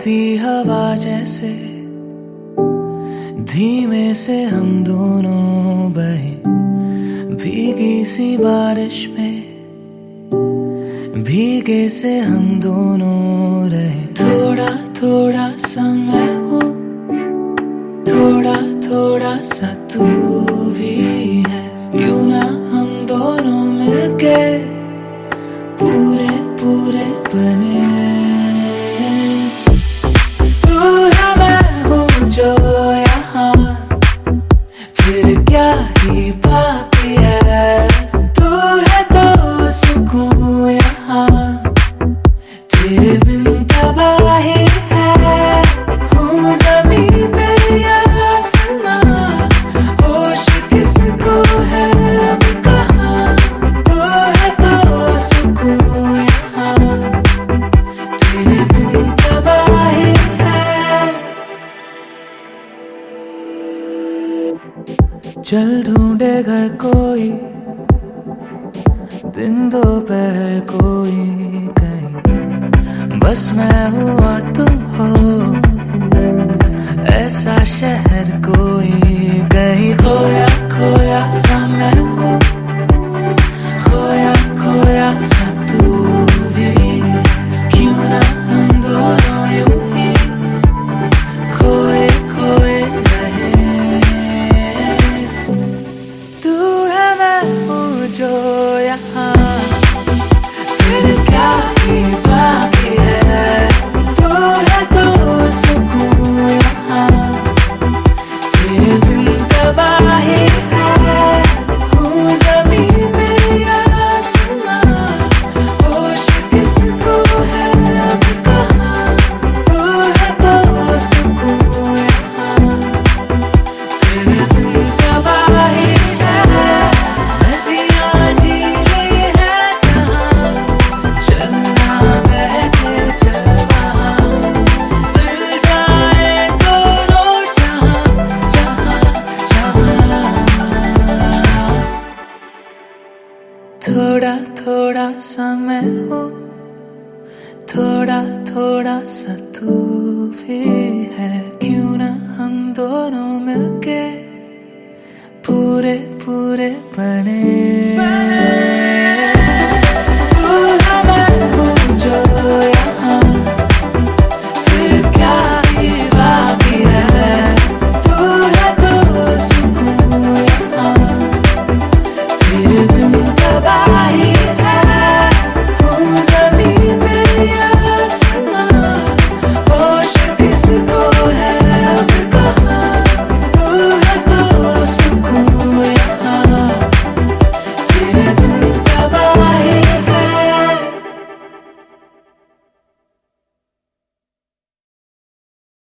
बहती हवा जैसे धीमे से हम दोनों बहे, भीगी सी बारिश में भीगे से हम दोनों रहे। थोड़ा थोड़ा सा मैं हूँ, थोड़ा थोड़ा सा तू भी है, क्यों ना हम दोनों मिलके पूरे पूरे बने। तू है मैं हूँ जो यहाँ, फिर क्या ही बाकी है। तू है तो सुकून यहाँ, तेरे बिन तबाही है। हूँ ज़मीं पे या आसमां, होश किसको है अब कहाँ। तू है तो सुकून यहाँ, तेरे बिन तबाही है। चल ढूंढे घर कोई, दिन दोपहर कोई कहीं, बस मैं हूँ और तुम हो, ऐसा शहर कोई कहीं। खोया खोया सा मैं हूँ, खोया खोया सा तू भी, क्यों ना हम दोनों यूं ही खोए खोए रहे। तू है मैं हूँ जो यहाँ, फिर क्या ही बाकी है। तू है तो सुकून यहाँ, तेरे बिन तबाही है। हूँ ज़मीं पे या आसमां, होश किसको है अब कहाँ। तू है तो सुकून यहाँ, तेरे बिन तबाही है। नदियाँ झीलें हैं जहाँ, चलना बहके चल वहाँ, मिल जाए दोनों जहाँ जहाँ जहाँ। थोड़ा थोड़ा सा मैं हूँ, थोड़ा थोड़ा सा तू भी है, क्यों ना हम दोनों मिलके पूरे पूरे बने।